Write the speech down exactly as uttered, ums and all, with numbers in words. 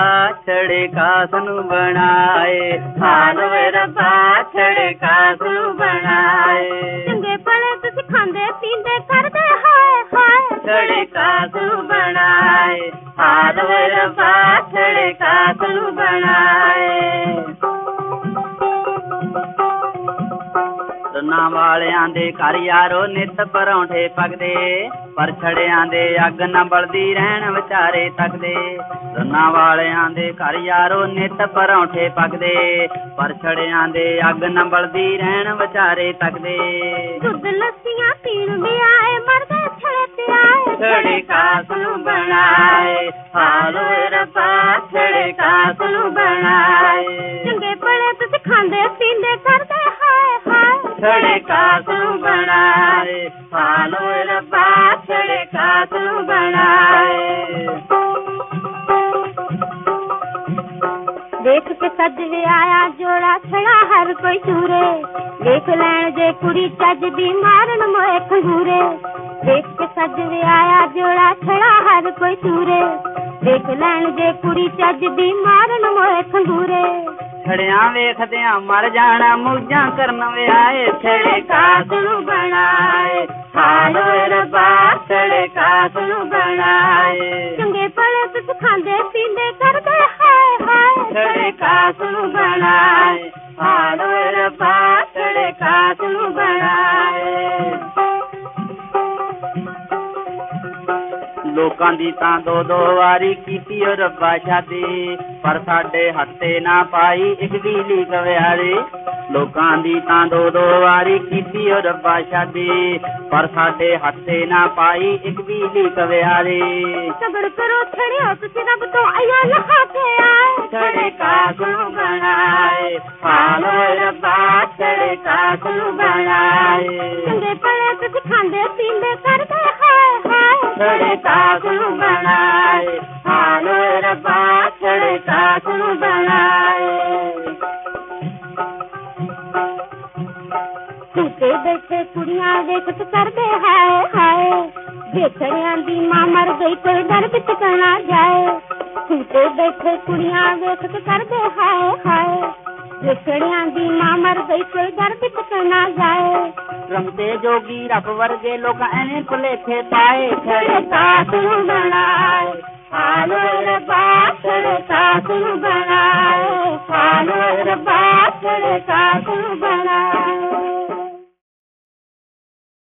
ਛੜੇ ਕਾਸ ਨੂੰ ਬਣਾਏ, ਹਾਲ ਵੇ ਰੱਬਾ ਛੜੇ ਕਾਸ ਨੂੰ ਬਣਾਏ। ਚੰਗੇ ਭਲੇ ਤੁਸੀਂ ਖਾਂਦੇ ਪੀਂਦੇ ਕਰਦੇ ਹਾਏ ਹਾਏ, ਛੜੇ ਕਾਸ ਨੂੰ ਬਣਾਏ, ਹਾਲ ਵੇ ਰੱਬਾ ਛੜੇ ਕਾਸ ਨੂੰ ਬਣਾਏ। ਰੰਨਾਂ ਵਾਲਿਆਂ ਦੇ ਘਰ ਯਾਰੋ ਨਿੱਤ ਪਰੌਂਠੇ ਪਕਦੇ, ਪਰ ਛੜਿਆਂ ਦੇ ਅੱਗ ਨਾ ਬਲਦੀ ਰਹਿਣ ਵਿਚਾਰੇ ਤੱਕਦੇ। ਰੰਨਾਂ ਵਾਲਿਆਂ ਦੇ ਘਰ ਯਾਰੋ ਨਿੱਤ ਪਰੌਂਠੇ ਪਕਦੇ, ਪਰ ਛੜਿਆਂ ਦੇ ਅੱਗ ਨਾ ਬਲਦੀ ਰਹਿਣ ਵਿਚਾਰੇ ਤੱਕਦੇ। ਦੁੱਧ ਲੱਸੀਆਂ ਪੀਣ ਵੀ ਆਏ, ਮਰਦੇ ਛੜੇ ਤੇ ਆਏ, ਛੜੇ ਕਾਸ ਨੂੰ ਬਣਾਏ, ਹਾਲ ਵੇ ਰੱਬਾ ਛੜੇ ਕਾਸ ਨੂੰ ਬਣਾਏ। ਚੰਗੇ ਭਲੇ ਤੁਸੀਂ ਖਾਂਦੇ ਪੀਂਦੇ ਕਰਦੇ ਹਾਏ ਹਾਏ, ਛੜੇ ਕਾਸ ਨੂੰ ਬਣਾਏ, ਹਾਲ ਵੇ ਰੱਬਾ ਛੜੇ ਕਾਸ ਨੂੰ ਬਣਾਏ। ਦੇਖ ਕੇ ਸੱਜ ਵੇ ਆਇਆ ਜੋੜਾ ਛੜਾ ਹਰ ਕੋਈ ਚੂਰੇ, ਵੇਖ ਲੈਣ ਜੇ ਕੁੜੀ ਚੱਜ ਦੀ ਮਾਰਨ ਮੋਏ ਖੰਗੂਰੇ। ਦੇਖ ਕੇ ਸੱਜ ਵੇ ਆਇਆ ਜੋੜਾ ਛੜਾ ਹਰ ਕੋਈ ਚੂਰੇ, ਵੇਖ ਲੈਣ ਜੇ ਕੁੜੀ ਚੱਜ ਦੀ ਮਾਰਨ ਮੋਏ ਖੰਗੂਰੇ। ਛੜਿਆਂ ਵੇਖਦਿਆਂ ਮਰ ਜਾਣਾ ਮੌਜਾਂ ਕਰਨ ਵਿਆਏ, ਛੜੇ ਕਾਸ ਨੂੰ ਬਣਾਏ, ਹਾਲ ਵੇ ਰੱਬਾ ਛੜੇ ਕਾਸ ਨੂੰ ਬਣਾਏ। ਚੰਗੇ ਭਲੇ ਤੁਸੀਂ ਖਾਂਦੇ ਪੀਂਦੇ ਕਰਦੇ ਹਾਏ ਹਾਏ, ਛੜੇ ਕਾਸ ਨੂੰ ਬਣਾਏ, ਹਾਲ ਵੇ ਰੱਬਾ ਛੜੇ ਕਾਸ ਨੂੰ ਬਣਾਏ। ਲੋਕਾਂ ਦੀ ਤਾਂ ਦੋ ਦੋ ਵਾਰੀ ਕੀਤੀ ਓ ਰੱਬਾ ਸ਼ਾਦੀ, ਪਰ ਸਾਡੇ ਹੱਥੇ ਨਾ ਪਾਈ ਇੱਕ ਬਿਜਲੀ ਕਵਿਆਰੀ। ਲੋਕਾਂ ਦੀ ਤਾਂ ਦੋ ਦੋ ਵਾਰੀ ਕੀਤੀ ਓ ਰੱਬਾ ਸ਼ਾਦੀ, ਪਰ ਸਾਡੇ ਹੱਥੇ ਨਾ ਪਾਈ ਇੱਕ ਬਿਜਲੀ ਕਵਿਆਰੀ। ਸਬਰ ਕਰੋ ਛੜਿਓ ਤੁਸੀਂ ਰੱਬ ਤੋਂ ਆਇਆ ਲਹਾ ਕੇ ਆਏ, ਛੜੇ ਕਾਸ ਨੂੰ ਬਣਾਏ, ਹਾਲ ਵੇ ਰੱਬਾ ਛੜੇ ਕਾਸ ਨੂੰ ਬਣਾਏ। ਚੰਗੇ ਭਲੇ ਤੁਸੀਂ ਖਾਂਦੇ ਪੀਂਦੇ ਕਰਦੇ ਹਾਏ ਹਾਏ, ਛੜੇ ਕਾਸ ਨੂੰ ਬਣਾਏ, ਹਾਲ ਵੇ ਰੱਬਾ ਛੜੇ ਕਾਸ ਨੂੰ ਬਣਾਏ। ਝੂਠੇ ਬੈਠੇ ਕੁੜੀਆਂ ਵੇਖਤ ਕਰਦੇ ਹਾਏ ਹਾਏ, ਵੇਖੜਿਆਂ ਦੀ ਮਾਂ ਮਰ ਗਈ ਕੋਈ ਦਰ ਵਿੱਚ ਕਹਿਣਾ ਜਾਏ। ਝੂਠੇ ਬੈਠੇ ਕੁੜੀਆਂ ਵੇਖਤ ਕਰਦੇ ਹਾਏ ਹਾਏ, ਵੇਖੜਿਆਂ ਦੀ ਮਾਂ ਮਰ ਗਈ ਕੋਈ ਦਰ ਵਿੱਚ ਕਹਿਣਾ ਜਾਏ। ਰਮਤੇ ਜੋਗੀ ਰੱਬ ਵਰਗੇ ਲੋਕ ਐਵੇਂ ਭੁਲੇਖੇ ਪਾਏ, ਛੜੇ ਕਾਸ ਨੂੰ ਬਣਾਏ, ਹਾਲ ਵੇ ਰੱਬਾ ਛੜੇ ਕਾਸ ਨੂੰ ਬਣਾਏ, ਹਾਲ ਵੇ ਰੱਬਾ ਛੜੇ ਕਾਸ ਨੂੰ